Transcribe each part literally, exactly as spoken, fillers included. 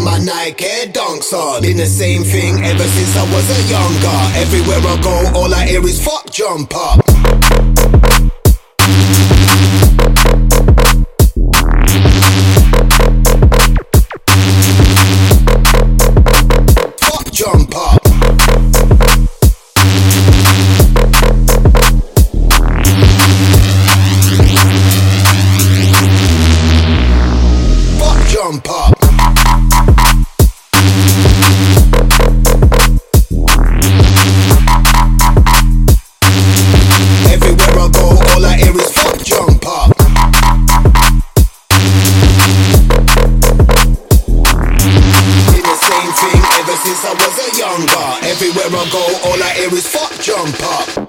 my Nike Air Dunks on. Been the same thing ever since I was a younger. Everywhere I go, all I hear is fuck jump up. Fuck jump up. Fuck jump up. Everywhere I go, all I hear is fuck jump up. Did the same thing ever since I was a younger. Everywhere I go, all I hear is fuck jump up.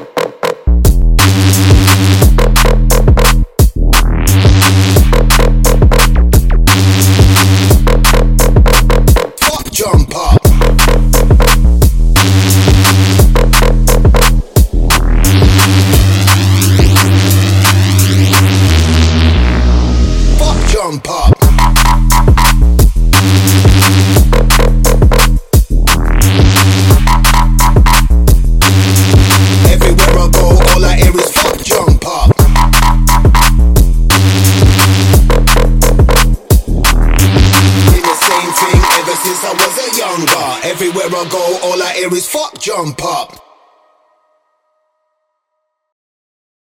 Jump up. Fuck jump up. Everywhere I go, all I hear is fuck jump up. Did the same thing ever since I was a younger. Everywhere I go, all I hear is fuck jump up.